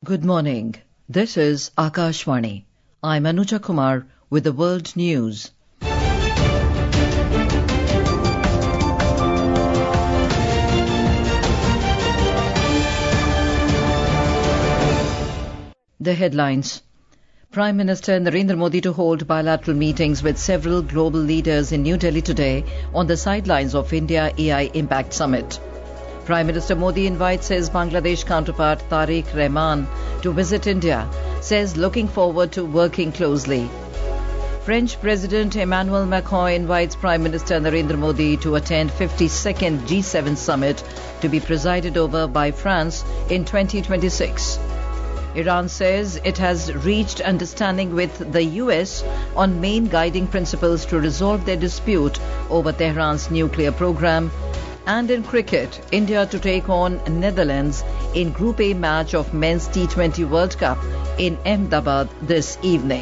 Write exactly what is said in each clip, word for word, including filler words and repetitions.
Good morning. This is Akashvani. I'm Anuja Kumar with the World News. The headlines. Prime Minister Narendra Modi to hold bilateral meetings with several global leaders in New Delhi today on the sidelines of India A I Impact Summit. Prime Minister Modi invites his Bangladesh counterpart Tariq Rahman to visit India, says looking forward to working closely. French President Emmanuel Macron invites Prime Minister Narendra Modi to attend fifty-second G seven summit to be presided over by France in twenty twenty-six. Iran says it has reached understanding with the U S on main guiding principles to resolve their dispute over Tehran's nuclear program. And in cricket, India to take on Netherlands in Group A match of Men's T twenty World Cup in Ahmedabad this evening.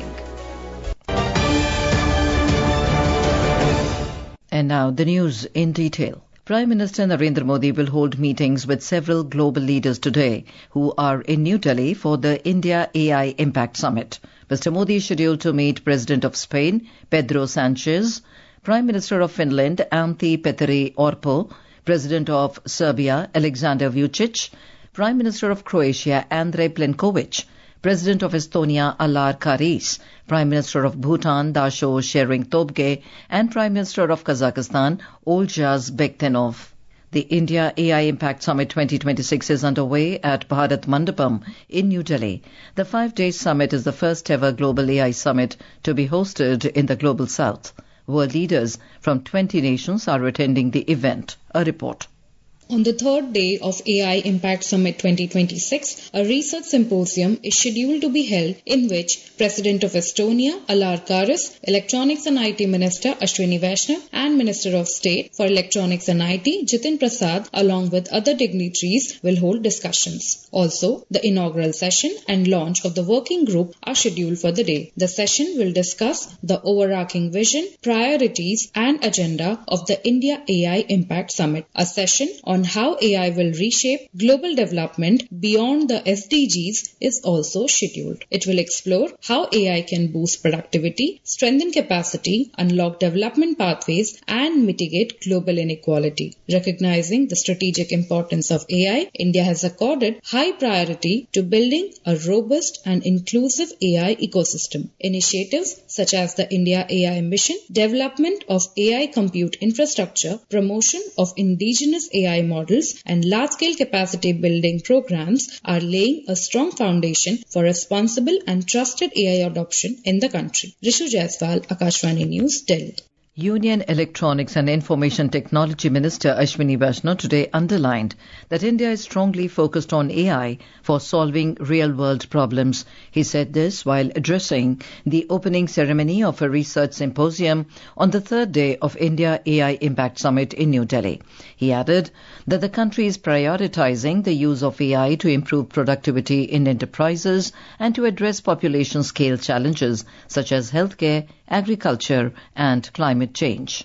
And now the news in detail. Prime Minister Narendra Modi will hold meetings with several global leaders today who are in New Delhi for the India A I Impact Summit. Mister Modi is scheduled to meet President of Spain, Pedro Sanchez, Prime Minister of Finland, Antti Petteri Orpo, President of Serbia, Alexander Vučić, Prime Minister of Croatia, Andrej Plenković, President of Estonia, Alar Karis, Prime Minister of Bhutan, Dasho Shering-Tobge, and Prime Minister of Kazakhstan, Oljaz Bektenov. The India A I Impact Summit twenty twenty-six is underway at Bharat Mandapam in New Delhi. The five-day summit is the first ever global A I summit to be hosted in the Global South. World leaders from twenty nations are attending the event. A report. On the third day of A I Impact Summit twenty twenty-six, a research symposium is scheduled to be held in which President of Estonia, Alar Karis, Electronics and I T Minister Ashwini Vaishnaw and Minister of State for Electronics and I T Jitin Prasad along with other dignitaries will hold discussions. Also, the inaugural session and launch of the working group are scheduled for the day. The session will discuss the overarching vision, priorities and agenda of the India A I Impact Summit. A session on on how A I will reshape global development beyond the S D Gs is also scheduled. It will explore how A I can boost productivity, strengthen capacity, unlock development pathways, and mitigate global inequality. Recognizing the strategic importance of A I, India has accorded high priority to building a robust and inclusive A I ecosystem. Initiatives such as the India A I Mission, development of A I compute infrastructure, promotion of indigenous A I models and large-scale capacity building programs are laying a strong foundation for responsible and trusted A I adoption in the country. Rishu Jaiswal, Akashvani News, Delhi. Union Electronics and Information Technology Minister Ashwini Vaishnaw today underlined that India is strongly focused on A I for solving real-world problems. He said this while addressing the opening ceremony of a research symposium on the third day of India A I Impact Summit in New Delhi. He added that the country is prioritizing the use of A I to improve productivity in enterprises and to address population scale challenges such as healthcare, agriculture and climate change.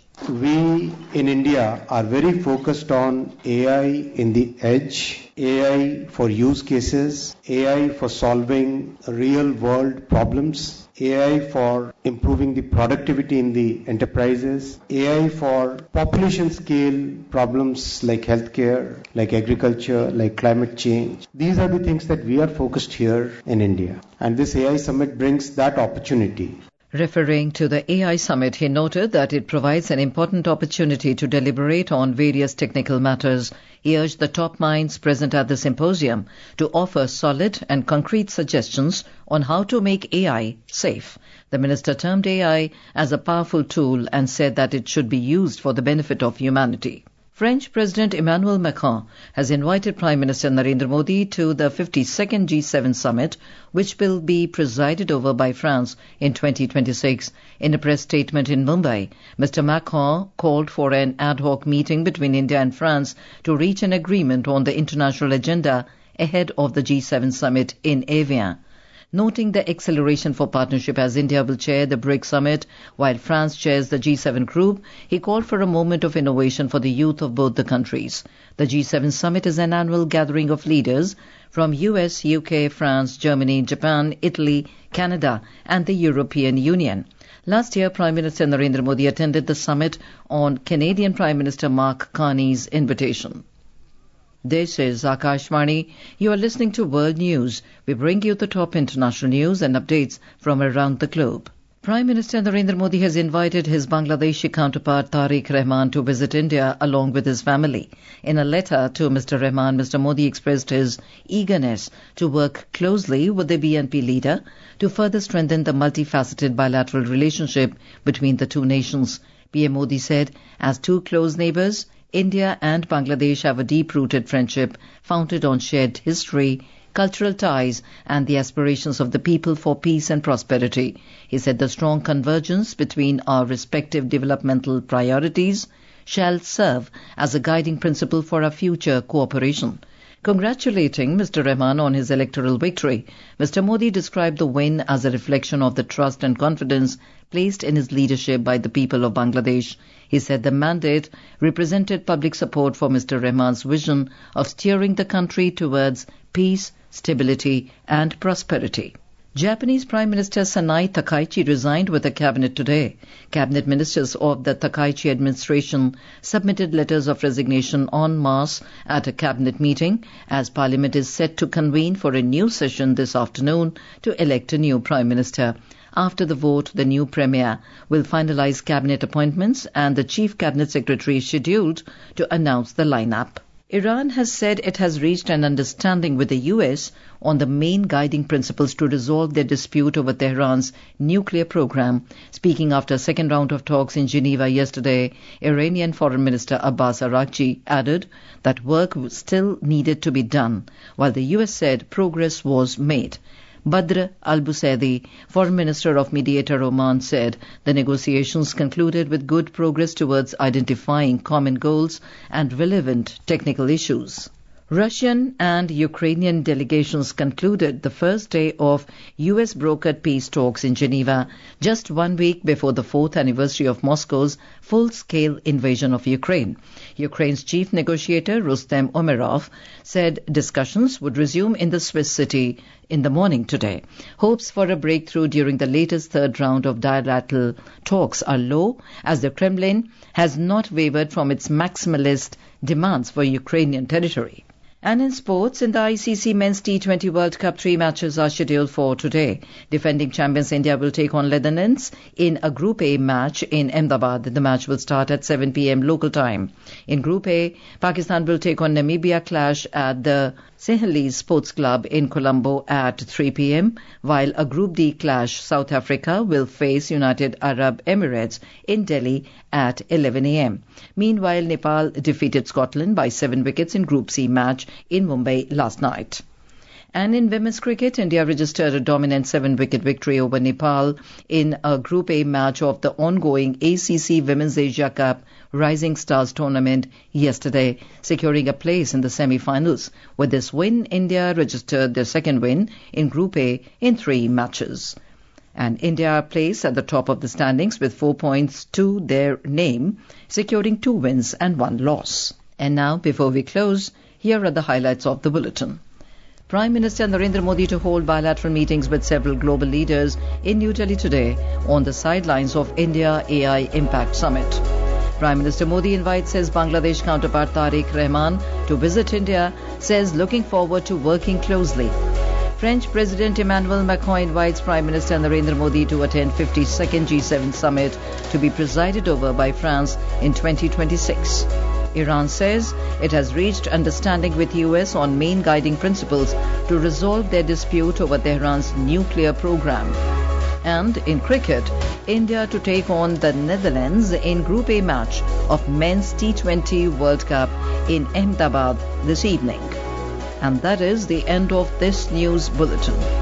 We in India are very focused on A I in the edge, A I for use cases, A I for solving real world problems, A I for improving the productivity in the enterprises, A I for population scale problems like healthcare, like agriculture, like climate change. These are the things that we are focused here in India. And this A I summit brings that opportunity. Referring to the A I summit, he noted that it provides an important opportunity to deliberate on various technical matters. He urged the top minds present at the symposium to offer solid and concrete suggestions on how to make A I safe. The minister termed A I as a powerful tool and said that it should be used for the benefit of humanity. French President Emmanuel Macron has invited Prime Minister Narendra Modi to the fifty-second G seven summit, which will be presided over by France in twenty twenty-six. In a press statement in Mumbai, Mister Macron called for an ad hoc meeting between India and France to reach an agreement on the international agenda ahead of the G seven summit in Evian. noting the acceleration for partnership as India will chair the BRICS summit while France chairs the G seven group. He called for a moment of innovation for the youth of both the countries. The G seven summit is an annual gathering of leaders from U S, U K, France, Germany, Japan, Italy, Canada and the European Union. Last year, Prime Minister Narendra Modi attended the summit on Canadian Prime Minister Mark Carney's invitation. This is Akashvani. You are listening to World News. We bring you the top international news and updates from around the globe. Prime Minister Narendra Modi has invited his Bangladeshi counterpart Tariq Rahman to visit India along with his family. In a letter to Mister Rahman, Mister Modi expressed his eagerness to work closely with the B N P leader to further strengthen the multifaceted bilateral relationship between the two nations. P M Modi said, as two close neighbours, India and Bangladesh have a deep-rooted friendship founded on shared history, cultural ties and the aspirations of the people for peace and prosperity. He said the strong convergence between our respective developmental priorities shall serve as a guiding principle for our future cooperation. Congratulating Mister Rahman on his electoral victory, Mister Modi described the win as a reflection of the trust and confidence placed in his leadership by the people of Bangladesh. He said the mandate represented public support for Mister Rahman's vision of steering the country towards peace, stability and prosperity. Japanese Prime Minister Sanai Takaichi resigned with a cabinet today. Cabinet ministers of the Takaichi administration submitted letters of resignation en masse at a cabinet meeting as Parliament is set to convene for a new session this afternoon to elect a new Prime Minister. After the vote, the new Premier will finalize cabinet appointments and the Chief Cabinet Secretary is scheduled to announce the lineup. Iran has said it has reached an understanding with the U S on the main guiding principles to resolve their dispute over Tehran's nuclear program. Speaking after a second round of talks in Geneva yesterday, Iranian Foreign Minister Abbas Araghchi added that work still needed to be done, while the U S said progress was made. Badr al-Busaidi, Foreign Minister of Mediator Oman, said the negotiations concluded with good progress towards identifying common goals and relevant technical issues. Russian and Ukrainian delegations concluded the first day of U S brokered peace talks in Geneva, just one week before the fourth anniversary of Moscow's full-scale invasion of Ukraine. Ukraine's chief negotiator, Rustem Umerov, said discussions would resume in the Swiss city in the morning today. Hopes for a breakthrough during the latest third round of bilateral talks are low, as the Kremlin has not wavered from its maximalist demands for Ukrainian territory. And in sports, in the I C C Men's T twenty World Cup, three matches are scheduled for today. Defending champions India will take on Netherlands in a Group A match in Ahmedabad. The match will start at seven p.m. local time. In Group A, Pakistan will take on Namibia clash at the Sehali Sports Club in Colombo at three p.m., while a Group D clash, South Africa will face United Arab Emirates in Delhi at eleven a.m. Meanwhile, Nepal defeated Scotland by seven wickets in Group C match in Mumbai last night. And in women's cricket, India registered a dominant seven-wicket victory over Nepal in a Group A match of the ongoing A C C Women's Asia Cup Rising Stars tournament yesterday, securing a place in the semi-finals. With this win, India registered their second win in Group A in three matches. And India placed at the top of the standings with four points to their name, securing two wins and one loss. And now, before we close, here are the highlights of the bulletin. Prime Minister Narendra Modi to hold bilateral meetings with several global leaders in New Delhi today on the sidelines of India A I Impact Summit. Prime Minister Modi invites his Bangladesh counterpart Tariq Rahman to visit India, says looking forward to working closely. French President Emmanuel Macron invites Prime Minister Narendra Modi to attend fifty-second G seven summit to be presided over by France in twenty twenty-six. Iran says it has reached understanding with U S on main guiding principles to resolve their dispute over Tehran's nuclear program. And in cricket, India to take on the Netherlands in Group A match of Men's T twenty World Cup in Ahmedabad this evening. And that is the end of this news bulletin.